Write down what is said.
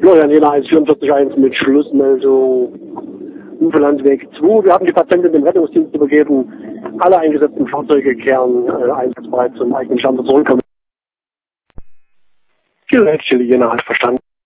Florian Jena 144.1 mit Schlussmeldung. Uwe Landweg 2. Wir haben die Patienten dem Rettungsdienst übergeben. Alle eingesetzten Fahrzeuge kehren einsatzbereit zum eigenen Standort zurückkommen. Die Jena hat verstanden.